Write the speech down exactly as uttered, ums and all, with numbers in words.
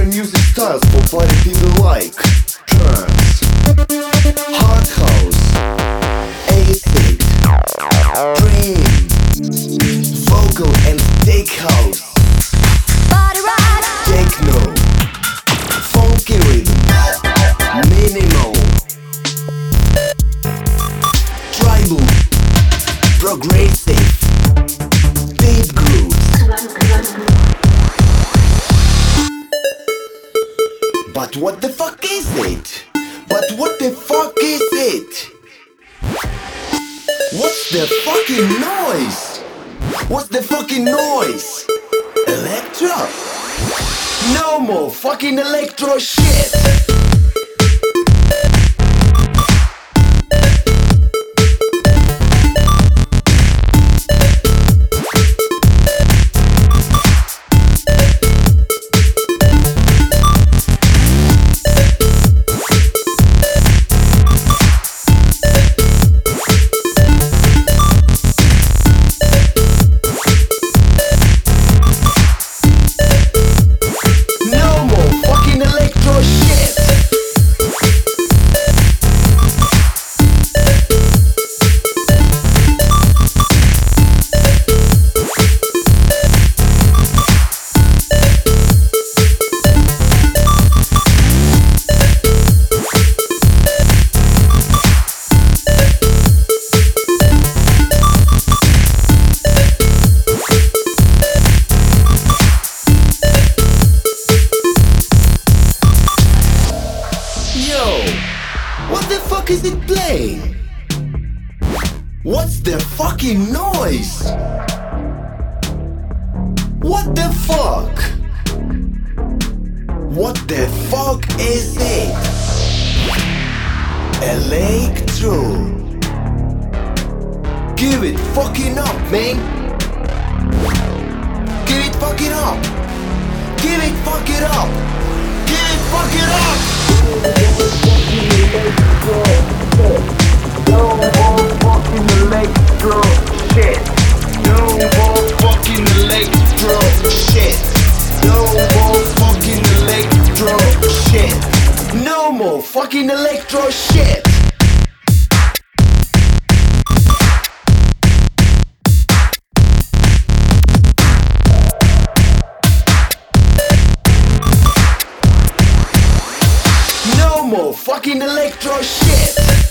music styles for party people like trance, hard house, acid, dream, vocal and tech house, Body rock, techno, funky rhythm, minimal, tribal, progressive, deep grooves. But what the fuck is it? But what the fuck is it? What's the fucking noise? What's the fucking noise? Electro? No more fucking electro shit! What the fuck is it playing? What's the fucking noise? What the fuck? What the fuck is it? Electro. Give it fucking up, man. Give it fucking up. Give it fucking up. Give it fucking up. No more fucking electro shit. No more fucking electro shit. No more fucking electro shit. No more fucking electro shit. No more fucking electro shit.